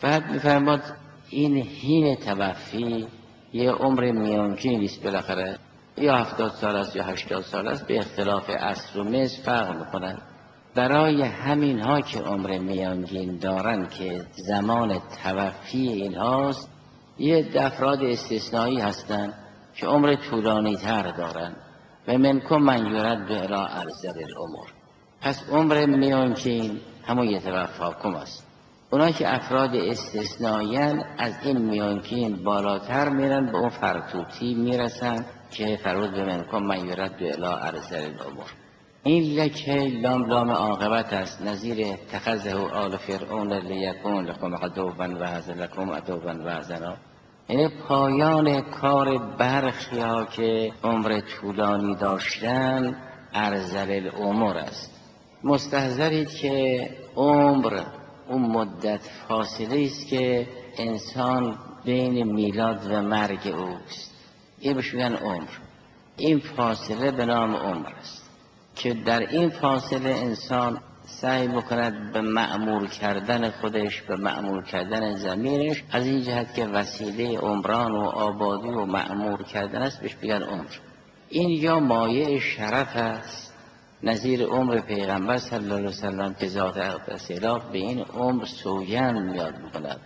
بعد میفرماد این حین توفی یه عمر میانگینی است بالاخره، یا 70 سال است یا 80 سال است، به اختلاف عصر و مصر فرق میکنند. برای همین ها که عمر میانگین دارن که زمان توفی اینهاست، یه افراد استثنایی هستند که عمر طولانی تر دارن و منکم من یرد الی ارذل الامور. پس عمر میانگین همون یتوفاکم است. اونا که افراد استثنائیان از این میانگین بالاتر میرن، به اون فرتوتی میرسن که فرود به منکم من یرد الی ارذل الامور. این لکه لام لام عاقبت است، نظیر تخذه آل فرعون لیکون لکم عدوا و هذا لکم عدوا و حزنا. یعنی پایان کار برخی ها که عمر طولانی داشتن ارذل الامور است. مستحضرید که عمر اون مدت فاصله است که انسان بین میلاد و مرگ اوست، این بهش میگن عمر. این فاصله به نام عمر است که در این فاصله انسان سعی بکند به معمور کردن خودش، به معمور کردن ضمیرش، از این جهت که وسیله عمران و آبادی و معمور کردن است بهش میگن عمر. این یا مایه شرف است، نظیر عمر پیغمبر صلی الله علیه وسلم که ذات اقدس اله به این عمر سوگند میاد میکند،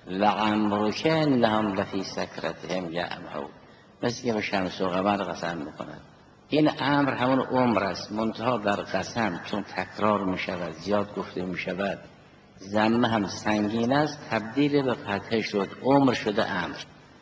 لعمرک انهم لفی سکرتهم یعمهون، مثل که به شمس و قمر قسم میکند. این امر همون عمر است، منتها در قسم چون تکرار میشود، زیاد گفته میشود، ضمه هم سنگین است، تبدیل به فتحه شد، عمر شده امر.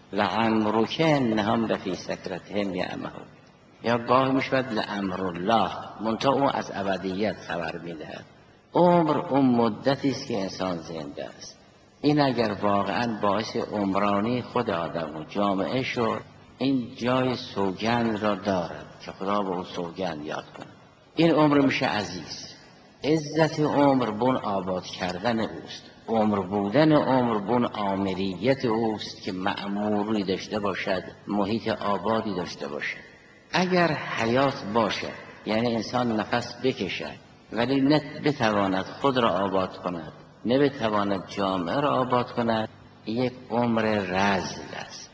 لعمرک انهم لفی سکرتهم یعمهون. یا گاه میشود لامر الله، منتها اون از ابدیت خبر میدهد. عمر اون مدتی است که انسان زنده است. این اگر واقعا باعث عمرانی خود آدم و جامعه شد، این جای سوگند را دارد که خدا به اون سوگند یاد کنه. این عمر میشه عزیز. عزت عمر بون آباد کردن اوست، عمر بودن عمر بون آمریت اوست که مأموری داشته باشد، محیط آبادی داشته باشد. اگر حیات باشد، یعنی انسان نفس بکشد ولی نه بتواند خود را آباد کند، نه بتواند جامعه را آباد کند، یک عمر رذل است.